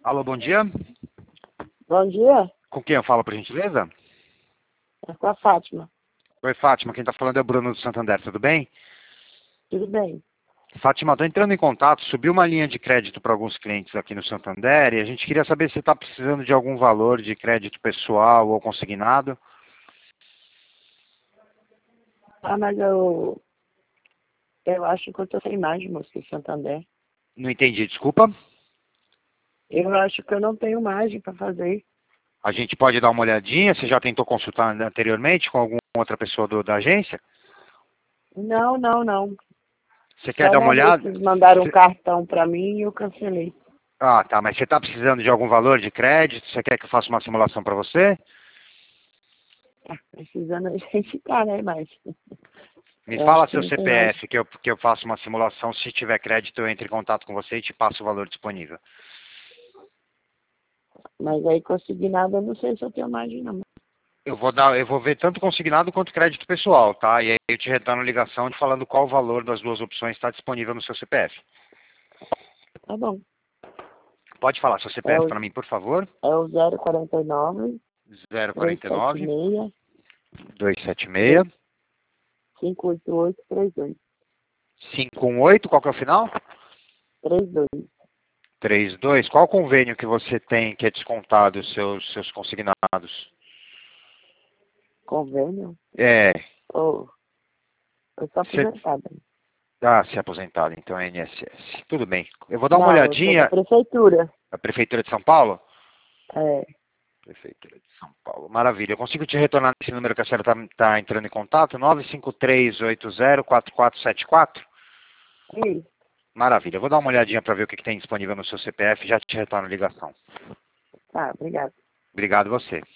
Alô, bom dia. Bom dia, Com quem eu falo, por gentileza? é com a Fátima. Oi, Fátima. Quem está falando é o Bruno do Santander, tudo bem? Tudo bem? Fátima, estou entrando em contato. Subiu uma linha de crédito para alguns clientes aqui no Santander e a gente queria saber se está precisando de algum valor de crédito pessoal ou consignado. Ah, mas eu acho que eu tô sem mais, moço, em Santander. Não entendi, desculpa. Eu acho que eu não tenho margem para fazer. A gente pode dar uma olhadinha. Você já tentou consultar anteriormente com alguma outra pessoa da agência? Não. Você quer Só dar uma uma vez olhada? que eles mandaram um Cê- cartão para mim e eu cancelei. Ah, tá. Mas você está precisando de algum valor de crédito? Você quer que eu faça uma simulação para você? Ah, precisando a gente tá, né? Mas Me eu fala acho que seu não tem mais. CPF que eu faço uma simulação. Se tiver crédito, eu entro em contato com você e te passo o valor disponível. Mas aí consegui nada, eu não sei se eu tenho margem, não. Eu vou ver tanto consignado quanto crédito pessoal, tá? E aí eu te retorno a ligação de falando qual o valor das duas opções está disponível no seu CPF. Tá bom. Pode falar seu É CPF o, para mim, por favor? é o 049 049 376 276 588 518, qual que é o final? 32. 32. Qual convênio que você tem que é descontado os seus consignados? Convênio? É, Ou eu sou você aposentada. se aposentado, então é INSS. Tudo bem. Eu vou dar uma Não, eu sou da olhadinha. prefeitura. A Prefeitura de São Paulo? É, Prefeitura de São Paulo. Maravilha. Eu consigo te retornar nesse número que a senhora está entrando em contato? 953804474? isso. Maravilha. Eu vou dar uma olhadinha para ver o que tem disponível no seu CPF e já te retorno a ligação. Tá, obrigada. Obrigado você.